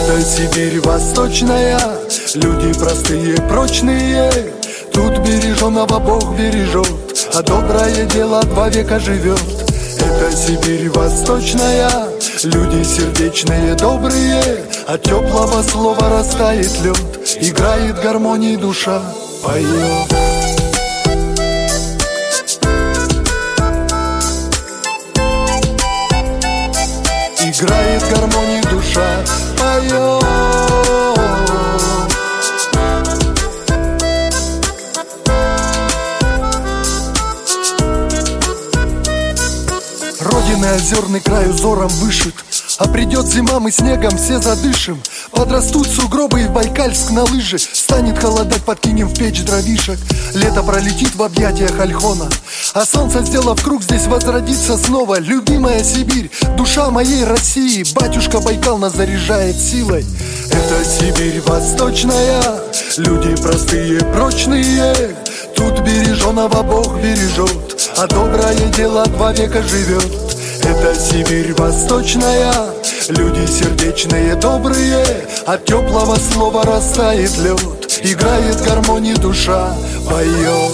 Это Сибирь восточная, люди простые, прочные. Тут береженого Бог бережет, а доброе дело 2 века живет. Это Сибирь восточная, люди сердечные, добрые. От теплого слова растает лед, играет гармонии душа, поет. Играет гармонии душа, поет. Родина озерный край узором вышит, а придет зима, мы снегом все задышим. Подрастут сугробы и в Байкальск на лыжи. Станет холодать, подкинем в печь дровишек. Лето пролетит в объятиях Ольхона, а солнце, сделав круг, здесь возродится снова. Любимая Сибирь, душа моей России, батюшка Байкал нас заряжает силой. Это Сибирь восточная, люди простые, прочные. Тут береженого Бог бережет, а доброе дело 2 века живет. Это Сибирь восточная, люди сердечные, добрые. От теплого слова растает лед, играет гармонии душа, поет.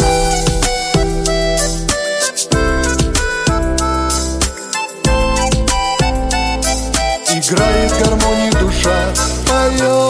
Играет гармонии душа, поет.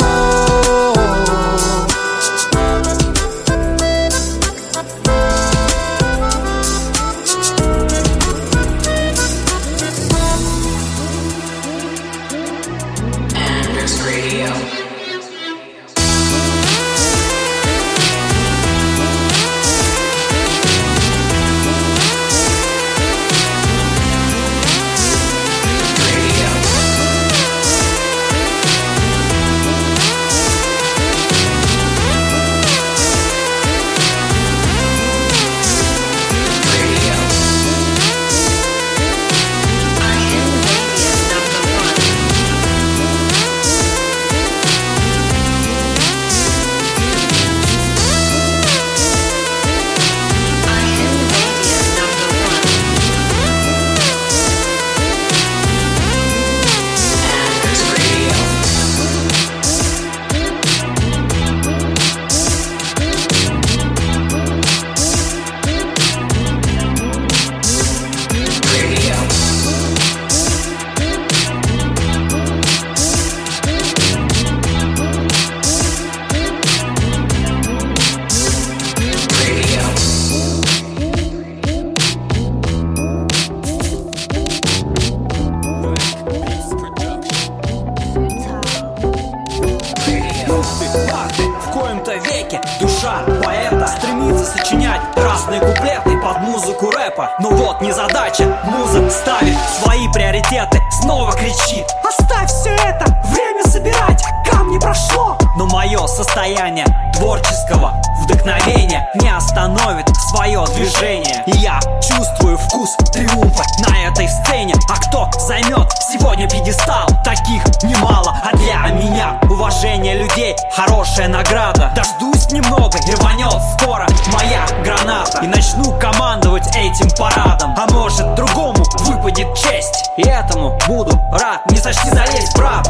Душа поэта стремится сочинять разные куплеты под музыку рэпа. Но вот незадача, муза ставит свои приоритеты. Снова кричит: оставь все это, время собирать камни прошло. Но мое состояние творческого вдохновения не остановит свое движение. И я чувствую вкус триумфа на этой сцене. А кто займет сегодня пьедестал? Таких немало, а для меня уважение людей хорошая награда. Дождусь немного и рванет скоро моя граната, и начну командовать этим парадом. А может, другому выпадет честь, и этому буду рад. Не сочти залезть, брат.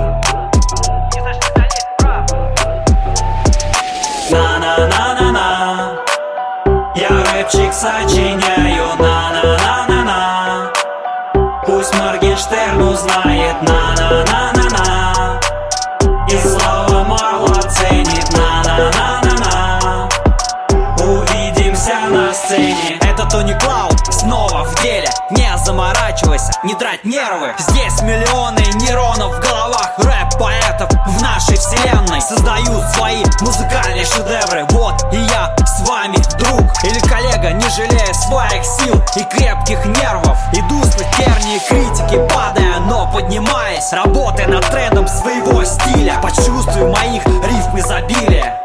На-на-на-на-на, я рэпчик сочиняю. На-на-на-на-на, пусть Моргенштерн узнает. На-на-на-на-на, и Слава Марло ценит. На-на-на-на-на, увидимся на сцене. Это Тони Клауд снова в деле. Не заморачивайся, не трать нервы. Здесь миллионы нейронов в головах рэп-поэтов в нашей вселенной создают свои музыкальные шедевры. Вот и я с вами, друг или коллега, не жалея своих сил и крепких нервов, иду сквозь тернии критики, падая, но поднимаясь, работая над трендом своего стиля. Почувствуй моих рифм изобилия.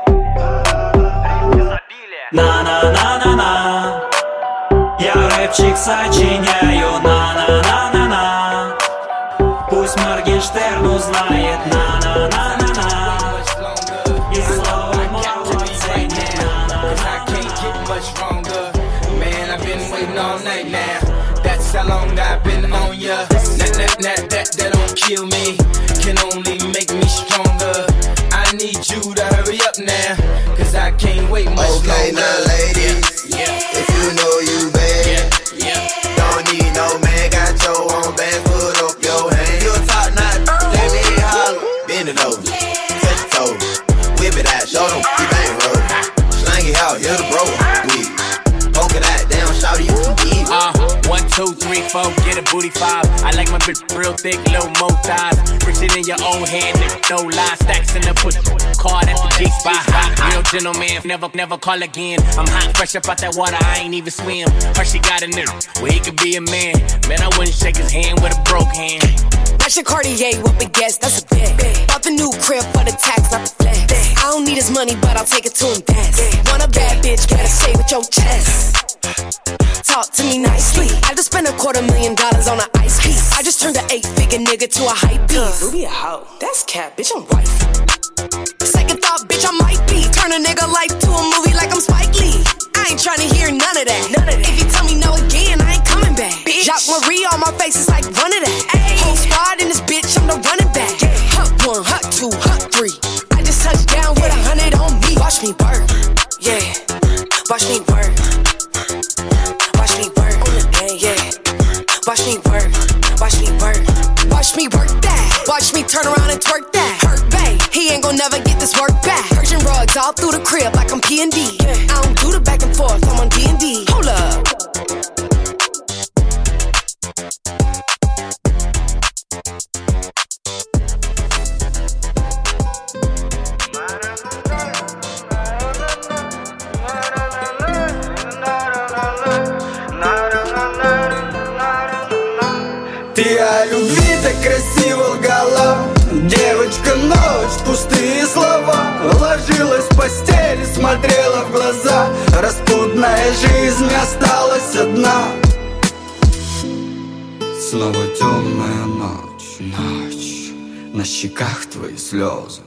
На-на-на-на-на, я рэпчик сочиняю. На-на-на-на-на, пусть Моргенштерн узнает. На-на-на-на-на, и Слава Марло ценит. That's how long I've been on ya. That don't kill me, can only make me stronger. thick, little more thighs. Richer than your own hand, nigga, no lies. Stacks in the push, card at the G-spot. Real gentleman, never call again. I'm hot, fresh up out that water, I ain't even swim. Her, she got a nigga, where he could be a man. Man, I wouldn't shake his hand with a broke hand. That's your Cartier with big gas, that's a bet. Bought the new crib for the tax, not the flex. I don't need his money, but I'll take it to him fast. Want a bad bitch, gotta say with your chest. Talk to me nicely. I just spent $250,000 on an ice piece. I just turned an 8-figure nigga to a hype beast. Ruby a hoe, that's cap, bitch, I'm white. Second thought, bitch, I might be. Turn a nigga life to a movie like I'm Spike Lee. I ain't tryna hear none of that. If you tell me no again, I ain't coming back. Bitch. Jacques Marie on my face is like run of that. Ay. Whole squad in this bitch, I'm the running back. Hut 1, hut 2, hut 3. I just touched down with 100 on me. Watch me work, yeah. Watch me work. Watch me work on the day, yeah. Watch me work. Watch me work. Watch me work that. Watch me turn around and twerk that. Hurt bae, he ain't gon' never get this work back. Persian rugs all through the crib like I'm P&D. I don't do the back and forth, I'm on D&D. Hold up. Ты о любви так красиво лгала. Девочка, ночь, пустые слова. Ложилась в постели, смотрела в глаза. Распутная жизнь осталась одна. Снова темная ночь. На щеках твои слезы.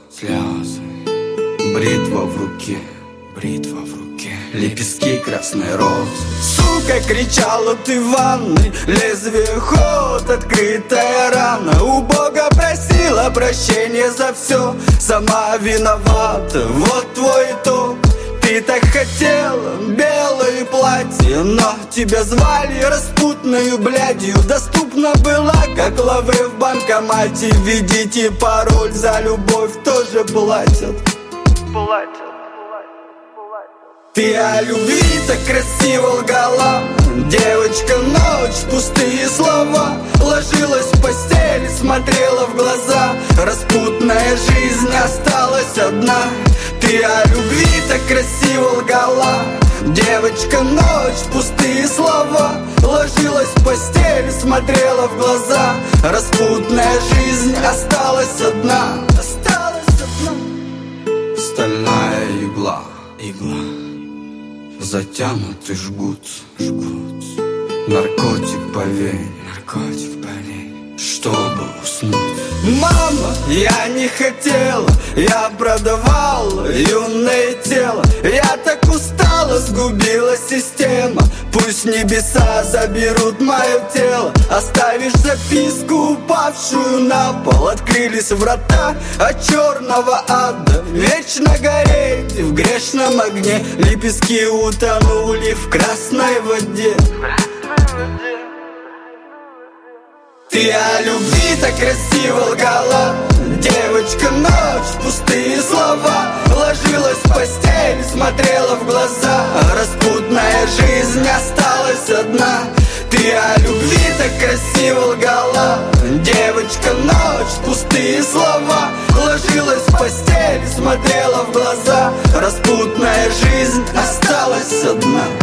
Бритва в руке. Лепестки красной розы. Сука, кричала ты в ванной. Лезвие ход, открытая рана. У Бога просила прощения за все. Сама виновата, вот твой итог. Ты так хотела белое платье, но тебя звали распутную блядью. Доступна была, как лавы в банкомате. Введите пароль, за любовь тоже платят. Ты о любви так красиво лгала. Девочка, ночь, пустые слова. Ложилась в постели, смотрела в глаза. Распутная жизнь осталась одна. Ты о любви так красиво лгала. Девочка, ночь, пустые слова. Ложилась в постели, смотрела в глаза. Распутная жизнь осталась одна. Стальная игла. Затянутый жгут. Наркотик по вене, чтобы уснуть. Мама, я не хотела, я продавала юное тело. Я так устала, сгубила система. Пусть небеса заберут мое тело. Оставишь записку, упавшую на пол. Открылись врата от черного ада. Вечно гореть в грешном огне. Лепестки утонули в красной воде. Ты о любви так красиво лгала. Девочка, ночь, пустые слова. Ложилась в постель, смотрела в глаза. Распутная жизнь осталась одна. Ты о любви так красиво лгала. Девочка, ночь, пустые слова. Ложилась в постель, смотрела в глаза. Распутная жизнь осталась одна.